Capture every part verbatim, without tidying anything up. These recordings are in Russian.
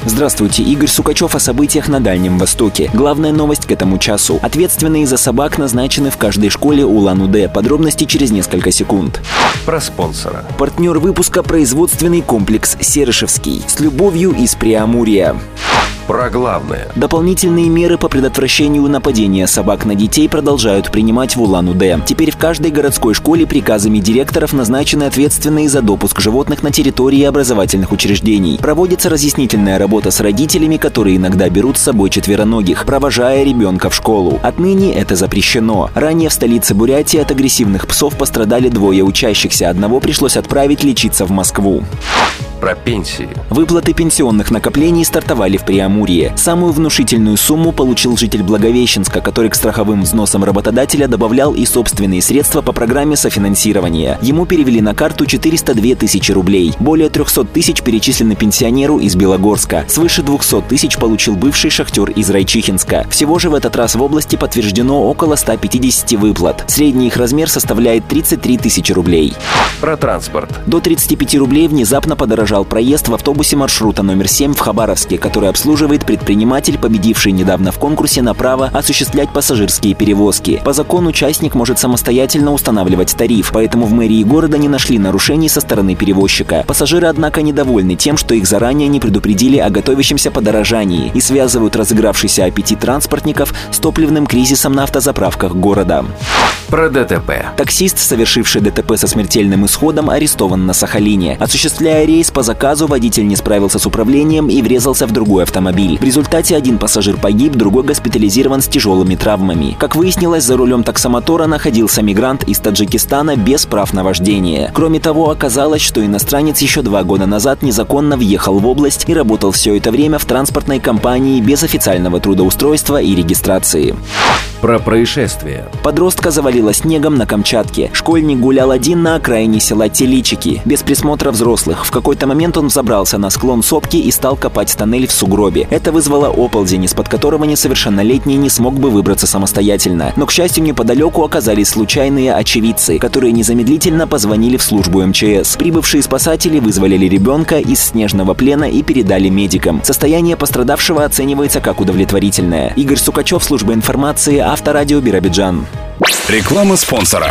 Здравствуйте, Игорь Сукачев о событиях на Дальнем Востоке. Главная новость к этому часу. Ответственные за собак назначены в каждой школе Улан-Удэ. Подробности через несколько секунд. Про спонсора. Партнер выпуска — производственный комплекс «Серышевский». С любовью из Преамурья. Про главное. Дополнительные меры по предотвращению нападения собак на детей продолжают принимать в Улан-Удэ. Теперь в каждой городской школе приказами директоров назначены ответственные за допуск животных на территории образовательных учреждений. Проводится разъяснительная работа с родителями, которые иногда берут с собой четвероногих, провожая ребенка в школу. Отныне это запрещено. Ранее в столице Бурятии от агрессивных псов пострадали двое учащихся. Одного пришлось отправить лечиться в Москву. Про пенсии. Выплаты пенсионных накоплений стартовали в Преамурье. Самую внушительную сумму получил житель Благовещенска, который к страховым взносам работодателя добавлял и собственные средства по программе софинансирования. Ему перевели на карту четыреста две тысячи рублей. Более трехсот тысяч перечислены пенсионеру из Белогорска. Свыше двухсот тысяч получил бывший шахтер из Райчихинска. Всего же в этот раз в области подтверждено около ста пятидесяти выплат. Средний их размер составляет тридцать три тысячи рублей. Про транспорт. До тридцати пяти рублей внезапно подорожал проезд в автобусе маршрута номер семь в Хабаровске, который обслуживает предприниматель, победивший недавно в конкурсе на право осуществлять пассажирские перевозки. По закону участник может самостоятельно устанавливать тариф, поэтому в мэрии города не нашли нарушений со стороны перевозчика. Пассажиры, однако, недовольны тем, что их заранее не предупредили о готовящемся подорожании и связывают разыгравшийся аппетит транспортников с топливным кризисом на автозаправках города. Про ДТП. Таксист, совершивший ДТП со смертельным исходом, арестован на Сахалине. Осуществляя рейс по заказу, водитель не справился с управлением и врезался в другой автомобиль. В результате один пассажир погиб, другой госпитализирован с тяжелыми травмами. Как выяснилось, за рулем таксомотора находился мигрант из Таджикистана без прав на вождение. Кроме того, оказалось, что иностранец еще два года назад незаконно въехал в область и работал все это время в транспортной компании без официального трудоустройства и регистрации. Про происшествие. Подростка завалило снегом на Камчатке. Школьник гулял один на окраине села Теличики, без присмотра взрослых. В какой-то момент он взобрался на склон сопки и стал копать тоннель в сугробе. Это вызвало оползень, из-под которого несовершеннолетний не смог бы выбраться самостоятельно. Но, к счастью, неподалеку оказались случайные очевидцы, которые незамедлительно позвонили в службу эм че эс. Прибывшие спасатели вызволили ребенка из снежного плена и передали медикам. Состояние пострадавшего оценивается как удовлетворительное. Игорь Сукачев, служба информации, Авторадио Биробиджан. Реклама спонсора.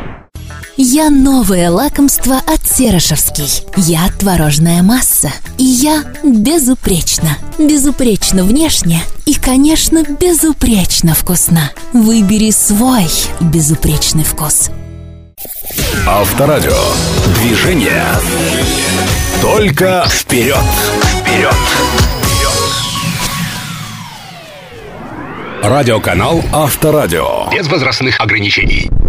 Я новое лакомство от Серышевский. Я творожная масса. И я безупречна. Безупречно внешне и, конечно, безупречно вкусно. Выбери свой безупречный вкус. Авторадио. Движение. Только вперед. Вперед. Радиоканал Авторадио. Без возрастных ограничений.